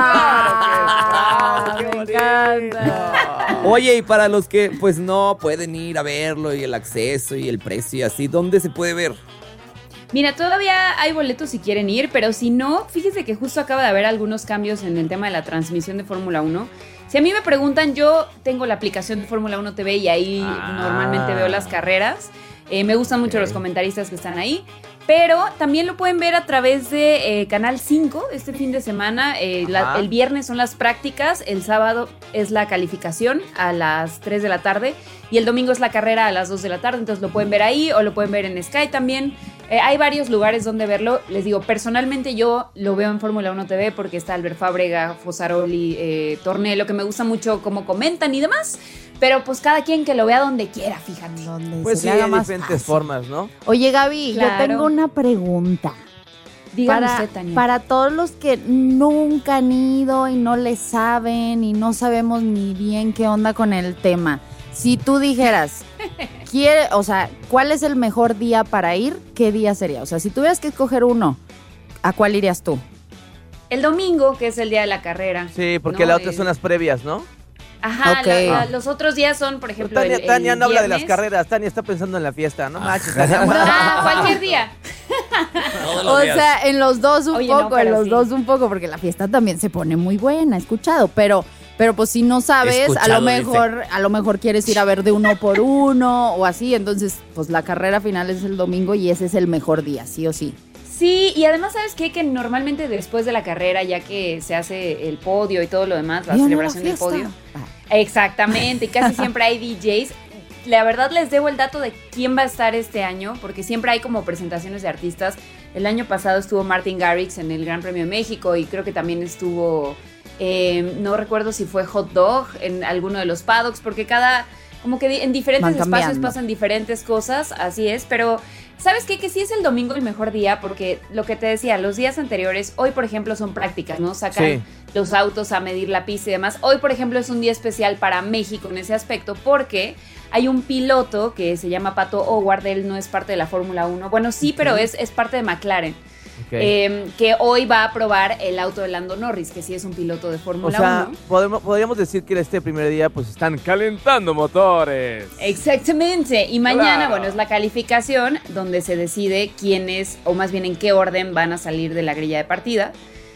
Me encanta. Oye, y para los que pues no pueden ir a verlo y el acceso y el precio y así, ¿dónde se puede ver? Mira, todavía hay boletos si quieren ir, pero si no, fíjese que justo acaba de haber algunos cambios en el tema de la transmisión de Fórmula 1. Si a mí me preguntan, yo tengo la aplicación de Fórmula 1 TV y ahí normalmente veo las carreras. Me gustan mucho los comentaristas que están ahí. Pero también lo pueden ver a través de Canal 5 este fin de semana. El viernes son las prácticas, el sábado es la calificación a las 3 de la tarde y el domingo es la carrera a las 2 de la tarde. Entonces lo pueden ver ahí o lo pueden ver en Sky también. Hay varios lugares donde verlo. Les digo, personalmente yo lo veo en Fórmula 1 TV porque está Albert Fábrega, Fosaroli, Tornello, que me gusta mucho cómo comentan y demás. Pero pues cada quien que lo vea donde quiera, fíjate. Pues sí, hay diferentes formas, ¿no? Oye, Gaby, Claro. yo tengo una pregunta. Dígame usted, Tania. Para todos los que nunca han ido y no le saben y no sabemos ni bien qué onda con el tema. Si tú dijeras, ¿cuál es el mejor día para ir? ¿Qué día sería? O sea, si tuvieras que escoger uno, ¿a cuál irías tú? El domingo, que es el día de la carrera. Sí, porque la otra son las previas, ¿no? Ajá, Okay. Los otros días son, por ejemplo, Tania no habla de las viernes. carreras, Tania está pensando en la fiesta, ¿no? Cualquier día. O sea, en los dos un poco, porque la fiesta también se pone muy buena, he escuchado, pero pues si no sabes, a lo mejor quieres ir a ver de uno por uno o así, entonces pues la carrera final es el domingo y ese es el mejor día, sí o sí. Sí, y además, ¿sabes qué? Que normalmente después de la carrera, ya que se hace el podio y todo lo demás, la celebración del podio. Exactamente, y casi siempre hay DJs. La verdad les debo el dato de quién va a estar este año, porque siempre hay como presentaciones de artistas. El año pasado estuvo Martin Garrix en el Gran Premio de México y creo que también estuvo, no recuerdo si fue Hot Dog en alguno de los paddocks, porque como que en diferentes espacios pasan diferentes cosas, así es, pero ¿sabes qué? Que sí es el domingo el mejor día, porque lo que te decía, los días anteriores, hoy por ejemplo son prácticas, ¿no? Sacan los autos a medir la pista y demás. Hoy por ejemplo es un día especial para México en ese aspecto, porque hay un piloto que se llama Pato O'Ward, él no es parte de la Fórmula 1, bueno sí, pero es parte de McLaren. Que hoy va a probar el auto de Lando Norris, que sí es un piloto de Fórmula 1. Podríamos decir que este primer día pues están calentando motores. Exactamente. Y mañana, bueno, es la calificación donde se decide quiénes, o más bien en qué orden van a salir de la grilla de partida.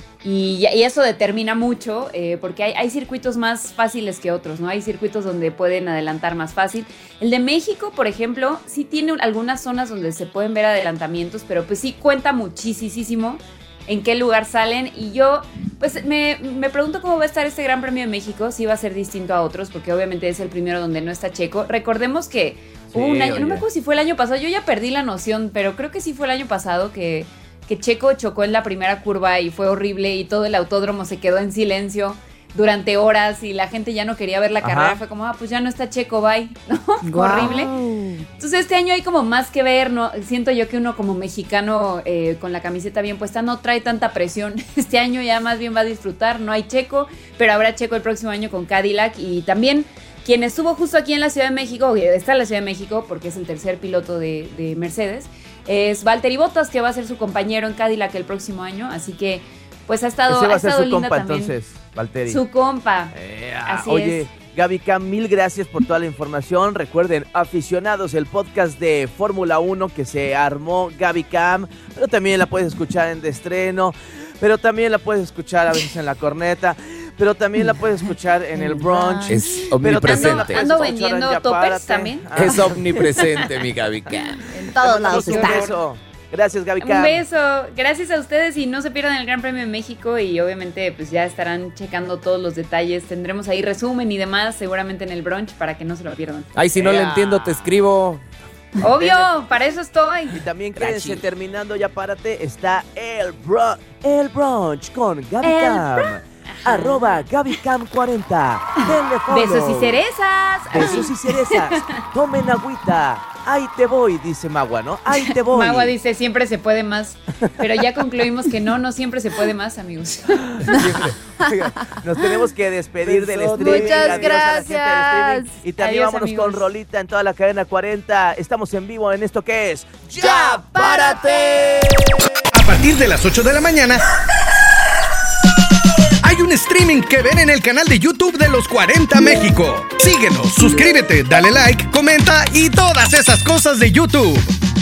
Y eso determina mucho, porque hay circuitos más fáciles que otros, ¿no? Hay circuitos donde pueden adelantar más fácil. El de México, por ejemplo, sí tiene algunas zonas donde se pueden ver adelantamientos, pero pues sí cuenta muchísimo en qué lugar salen. Y yo, pues me pregunto cómo va a estar este Gran Premio de México, si va a ser distinto a otros, porque obviamente es el primero donde no está Checo. Recordemos que hubo un año, no me acuerdo si fue el año pasado, yo ya perdí la noción, pero creo que sí fue el año pasado que Checo chocó en la primera curva y fue horrible y todo el autódromo se quedó en silencio durante horas y la gente ya no quería ver la carrera. Fue como, pues ya no está Checo, bye, ¿no? Wow. Horrible. Entonces este año hay como más que ver, ¿no? Siento yo que uno como mexicano con la camiseta bien puesta no trae tanta presión. Este año ya más bien va a disfrutar, no hay Checo, pero habrá Checo el próximo año con Cadillac. Y también quien estuvo justo aquí en la Ciudad de México, está en la Ciudad de México porque es el tercer piloto de Mercedes, es Valtteri Bottas, que va a ser su compañero en Cadillac el próximo año, así que pues ha estado linda también. Ese va a ser su compa entonces, Valtteri. Su compa, así Oye, es. Gaby Cam, mil gracias por toda la información. Recuerden, aficionados, el podcast de Fórmula 1 que se armó Gaby Cam, pero también la puedes escuchar en De Estreno, pero también la puedes escuchar a veces en La Corneta, pero también la puedes escuchar en el brunch. Es omnipresente. Ando vendiendo toppers también. Es omnipresente, mi Gaby Cam. En todos lados está. Gracias, Gaby Cam. Un beso. Gracias a ustedes y no se pierdan el Gran Premio de México y obviamente pues ya estarán checando todos los detalles. Tendremos ahí resumen y demás seguramente en el brunch para que no se lo pierdan. Ay, si no le entiendo, te escribo. Obvio, para eso estoy. Y también quédense, terminando ya párate, está el brunch con Gaby Cam. @GabyCam40. Denle follow. Besos y cerezas. Besos y cerezas. Tomen agüita. Ahí te voy, dice Magua, ¿no? Ahí te voy. Magua dice, siempre se puede más. Pero ya concluimos que no siempre se puede más, amigos. Nos tenemos que despedir del streaming. Muchas gracias. Y también Adiós, vámonos amigos. con rolita en toda la cadena 40. Estamos en vivo en esto que es ¡Ya párate! A partir de las 8 de la mañana hay un streaming que ver en el canal de YouTube de Los 40 México. Síguenos, suscríbete, dale like, comenta y todas esas cosas de YouTube.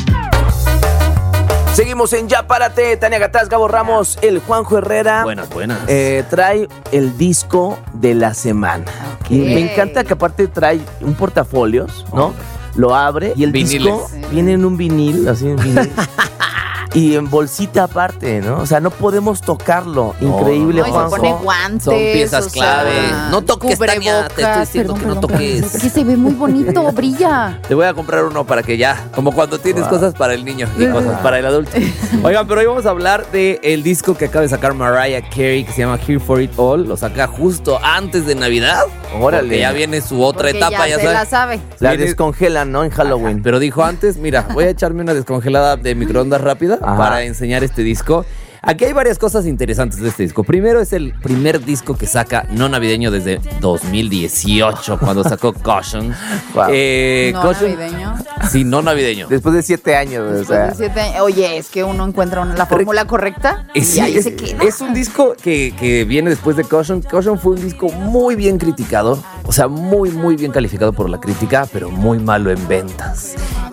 Seguimos en Ya Párate. Tania Gataz, Gabo Ramos, el Juanjo Herrera. Buenas. Trae el disco de la semana. Okay. Y me encanta que aparte trae un portafolios, ¿no? Lo abre y el disco viene en un vinil, así en vinil. Y en bolsita aparte, ¿no? O sea, no podemos tocarlo. Increíble, no, Juanjo. se pone guantes. Son piezas clave. No toques, Tania. Te estoy diciendo que no toques. Es que se ve muy bonito, brilla. Te voy a comprar uno para que ya, como cuando tienes cosas para el niño y cosas para el adulto. Oigan, pero hoy vamos a hablar del disco que acaba de sacar Mariah Carey, que se llama Here for It All. Lo saca justo antes de Navidad. Órale. Porque ya viene su otra Porque etapa, ya se sabes. la sabe. La descongelan, ¿no? En Halloween. Pero dijo antes, mira, voy a echarme una descongelada de microondas rápida para enseñar este disco. Aquí hay varias cosas interesantes de este disco. Primero, es el primer disco que saca no navideño desde 2018, cuando sacó Caution. Wow. ¿No Caution, navideño? Sí, no navideño. Después de 7 años, o sea. Oye, es que uno encuentra la fórmula correcta y Sí, ahí se queda. es un disco que viene después de Caution. Caution fue un disco muy bien criticado, o sea, muy bien calificado por la crítica, pero muy malo en ventas.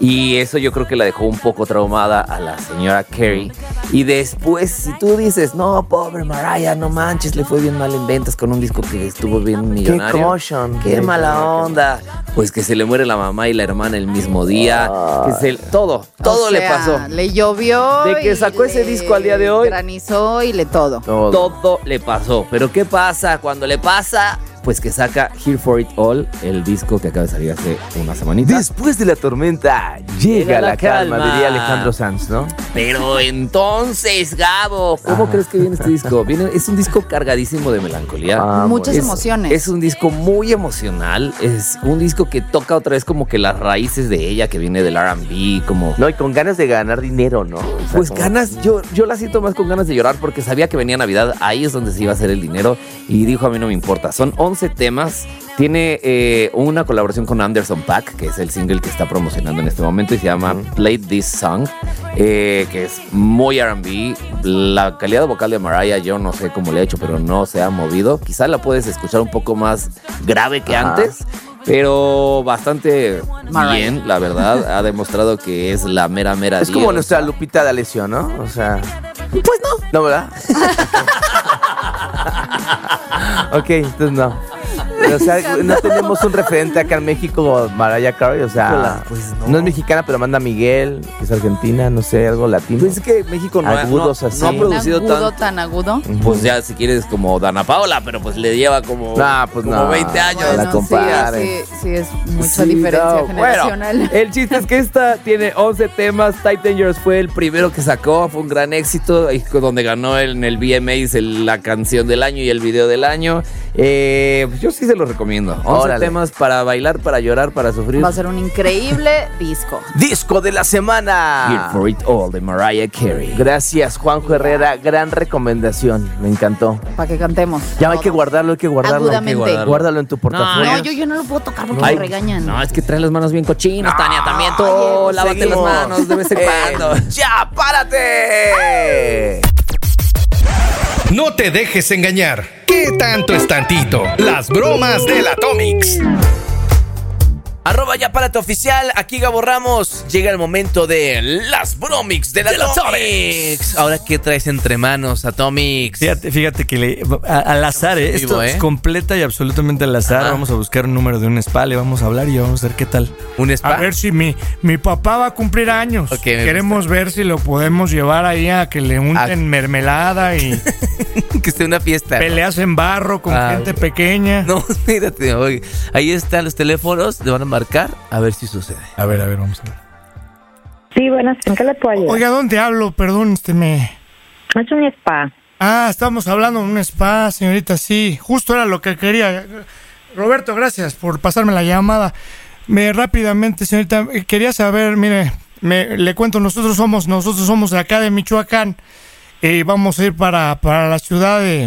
Y eso yo creo que la dejó un poco traumada a la señora Carey. Y después, si tú dices, no, pobre Mariah, no manches, le fue bien mal en ventas con un disco que estuvo bien millonario. Qué caution, qué mala onda. Pues que se le muere la mamá y la hermana el mismo día. Todo le pasó. Le llovió. De que sacó ese disco al día de hoy. Granizó y Todo le pasó. Pero ¿qué pasa cuando le pasa? Pues que saca Here For It All, el disco que acaba de salir hace una semanita. Después de la tormenta llega la calma, diría Alejandro Sanz, ¿no? Pero entonces, Gabo, ¿cómo crees que viene este disco? Es un disco cargadísimo de melancolía. Muchas emociones. Es un disco muy emocional. Es un disco que toca otra vez como que las raíces de ella, que viene del R&B, como... No, y con ganas de ganar dinero, ¿no? O sea, pues ganas, yo la siento más con ganas de llorar porque sabía que venía Navidad, ahí es donde se iba a hacer el dinero y dijo, a mí no me importa. Son 11 temas. Tiene una colaboración con Anderson .Paak, que es el single que está promocionando en este momento y se llama Play This Song, que es muy R&B. La calidad vocal de Mariah yo no sé cómo le ha hecho, pero no se ha movido. Quizás la puedes escuchar un poco más grave que antes, pero bastante bien, la verdad. Ha demostrado que es la mera es como diosa. nuestra Lupita D'Alessio, ¿no? O sea... Pues no. ¿No, verdad? Ok, entonces no. O sea, no tenemos un referente acá en México, Mariah Carey, o sea, pues no es mexicana, pero manda Miguel, que es argentina, no sé, algo latino. Pues es que México no ha producido tan agudo. Pues ya si quieres como Dana Paola, pero pues le lleva como 20 años. Bueno, la compare. Sí, es mucha diferencia generacional. Bueno, el chiste es que esta tiene 11 temas. Type Dangerous fue el primero que sacó, fue un gran éxito, donde ganó en el VMAs la canción del año y el video del año. Pues yo sí se lo recomiendo. 11 temas para bailar, para llorar, para sufrir. Va a ser un increíble disco. Disco de la semana. Here For It All de Mariah Carey. Gracias, Juanjo Herrera. Gran recomendación. Me encantó. Para que cantemos. Ya hay que guardarlo, Agudamente. Guárdalo en tu portafolio. No, yo no lo puedo tocar porque me regañan. No, es que trae las manos bien cochinas, Tania. También tú, lávate las manos de vez en cuando. ¡Ya, párate! No te dejes engañar. ¿Qué tanto es tantito? Las bromas del Atomix. @ya párate oficial, aquí Gabo Ramos. Llega el momento de las bromix de la Atomix. Ahora, ¿qué traes entre manos, Atomix? Fíjate que al azar, esto es completa y absolutamente al azar. Vamos a buscar un número de un spa, le vamos a hablar y vamos a ver qué tal. ¿Un spa? A ver si mi papá va a cumplir años. Queremos ver si lo podemos llevar ahí a que le unten mermelada y... que esté una fiesta. Peleas en barro con gente pequeña. No, mírate, oye, ahí están los teléfonos, le van a marcar, a ver si sucede. A ver, vamos a ver. Sí, buenas, ¿en qué le puedo ayudar? Oiga, ¿dónde hablo? Perdón, Es un spa. Estamos hablando de un spa, señorita, sí. Justo era lo que quería. Roberto, gracias por pasarme la llamada. Rápidamente, señorita, quería saber, mire, le cuento, nosotros somos de acá de Michoacán. Vamos a ir para la ciudad de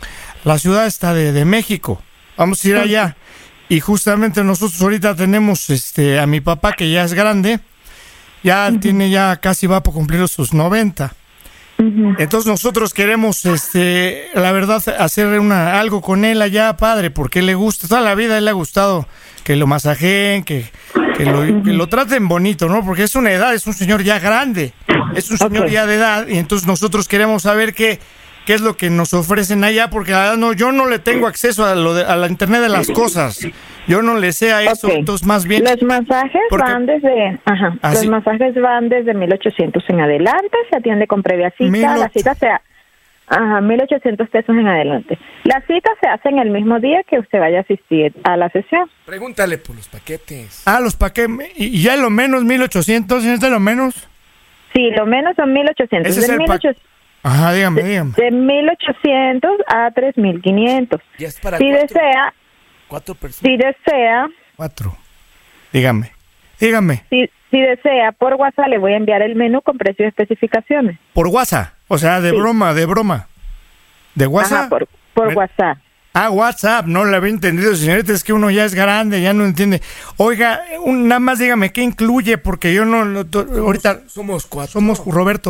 México. Vamos a ir allá. Y justamente nosotros ahorita tenemos a mi papá, que ya es grande. Ya tiene, casi va por cumplir sus 90. Entonces nosotros queremos, la verdad, hacer algo con él allá, padre, porque le gusta, toda la vida él le ha gustado que lo masajeen, que lo traten bonito, ¿no? Porque es una edad, es un señor ya grande, es un señor ya de edad, y entonces nosotros queremos saber qué es lo que nos ofrecen allá, porque yo no le tengo acceso a la internet de las cosas. Yo no le sé a eso, entonces más bien... Los masajes van desde... Los masajes van desde 1,800 en adelante, se atiende con previa cita, la cita sea... 1,800 pesos en adelante. La cita se hace en el mismo día que usted vaya a asistir a la sesión. Pregúntale por los paquetes. Los paquetes, ¿y ya lo menos 1,800? ¿Sí está lo menos? Sí, lo menos son 1,800. Ese es el paquete. Dígame. De 1,800 a 3,500. Ya es para si desea... 4 personas. Si desea... 4. Dígame. Si desea, por WhatsApp le voy a enviar el menú con precios y especificaciones. ¿Por WhatsApp? O sea, de broma. ¿De WhatsApp? Por WhatsApp. WhatsApp, no lo había entendido, señorita, es que uno ya es grande, ya no entiende. Oiga, nada más dígame, ¿qué incluye? Porque yo no ahorita... Somos 4. Somos Roberto.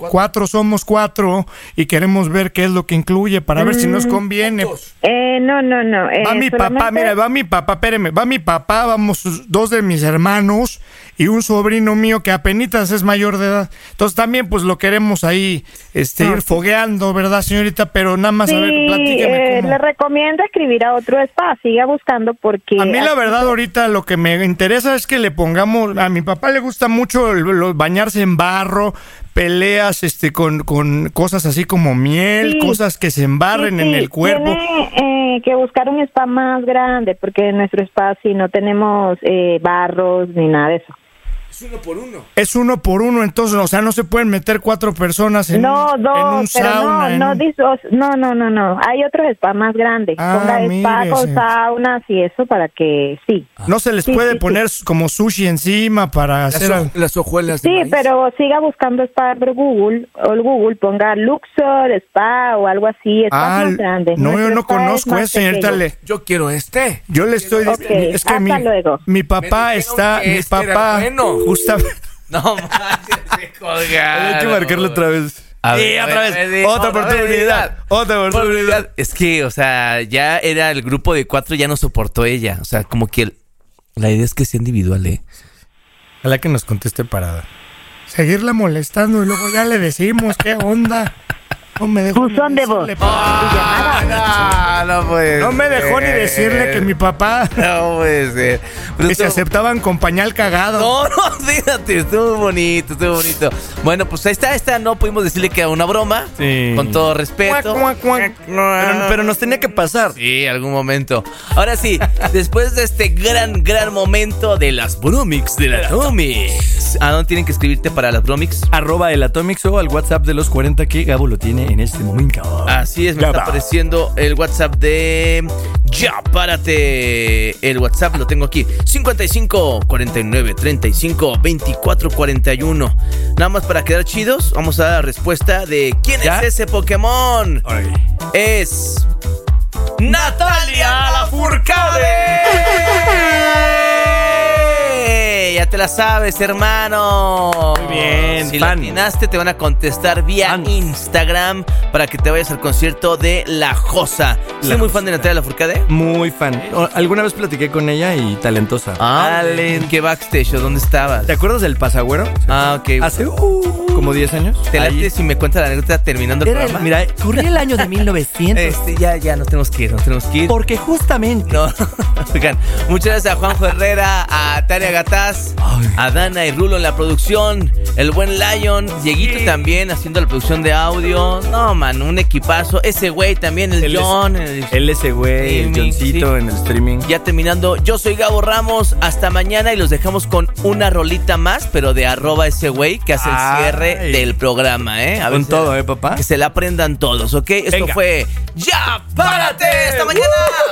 4 somos 4 y queremos ver qué es lo que incluye para ver si nos conviene. No. Va mi papá, mira, va mi papá, espéreme, va mi papá, vamos 2 de mis hermanos y un sobrino mío que apenitas es mayor de edad. Entonces también pues lo queremos ahí ir fogueando, ¿verdad, señorita? Pero nada más, a ver, platíqueme cómo. Le recomiendo escribir a otro spa, siga buscando porque... A mí la verdad ahorita lo que me interesa es que le pongamos, a mi papá le gusta mucho bañarse en barro, peleas con cosas así como miel, cosas que se embarren en el cuerpo. Tiene que buscar un spa más grande porque en nuestro spa sí no tenemos barros ni nada de eso. Es 1 por 1. Es 1 por 1, entonces, o sea, no se pueden meter 4 personas en un sauna. No. Hay otros spas más grandes. Ponga spa con saunas y eso para que ¿No se les puede poner como sushi encima para hacer las hojuelas? Sí, pero siga buscando spa por Google, ponga Luxor, spa o algo así, spa más grande. No, yo no conozco eso, señorita. Yo quiero Yo le estoy es que mi papá justamente. No manches, colgado. Hay que marcarlo otra vez. Otra oportunidad. Es que, o sea, ya era el grupo de 4, ya no soportó ella. O sea, como que la idea es que sea individual, Ojalá que nos conteste para seguirla molestando y luego ya le decimos qué onda. No me dejó buzón de voz. No me dejó ni decirle que mi papá. No puede ser. Que se aceptaban con pañal cagado. No, fíjate, estuvo bonito. Bueno, pues ahí está. Esta no pudimos decirle que era una broma. Sí. Con todo respeto. Pero nos tenía que pasar. Sí, algún momento. Ahora sí, después de este gran momento de las bromics de la Atomics. ¿A dónde tienen que escribirte para las bromics? @elatomics o al WhatsApp de los 40 que Gabo lo tiene en este momento. Así es, me está apareciendo el WhatsApp de Ya Párate. El WhatsApp lo tengo aquí: 55 49 35 24 41. Nada más para quedar chidos, vamos a dar la respuesta de quién es ese Pokémon. Es Natalia Lafourcade. Ya te la sabes, hermano. Muy bien. Si la atinaste, te van a contestar vía Instagram para que te vayas al concierto de La Josa. ¿Soy muy fan de Natalia Lafourcade? Muy fan. Alguna vez platiqué con ella y talentosa. ¿Qué backstage? ¿Dónde estabas? ¿Te acuerdas del Pasagüero? Ok. Hace como 10 años. ¿Te late si me cuentas la anécdota terminando el programa? Mira, corría el año de 1900. Ya nos tenemos que ir. Porque justamente. No. Oigan, muchas gracias a Juanjo Herrera, a Tania Gataz, a Dana y Rulo en la producción, el buen Lion, Dieguito también haciendo la producción de audio. No, man, un equipazo. Ese güey también, el John. Ese güey, el Johncito en el streaming. Ya terminando, yo soy Gabo Ramos. Hasta mañana y los dejamos con una rolita más, pero de @ese güey que hace el cierre del programa, A con todo, papá. Que se la aprendan todos, ¿ok? Esto fue Ya Párate. ¡Hasta mañana!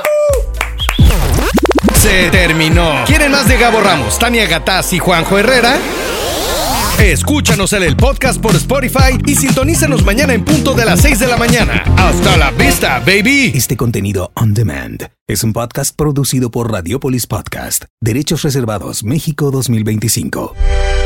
Se terminó. ¿Quieren más de Gabo Ramos, Tania Gataz y Juanjo Herrera? Escúchanos en el podcast por Spotify y sintonízanos mañana en punto de las 6 de la mañana. ¡Hasta la vista, baby! Este contenido on demand es un podcast producido por Radiopolis Podcast. Derechos reservados, México 2025.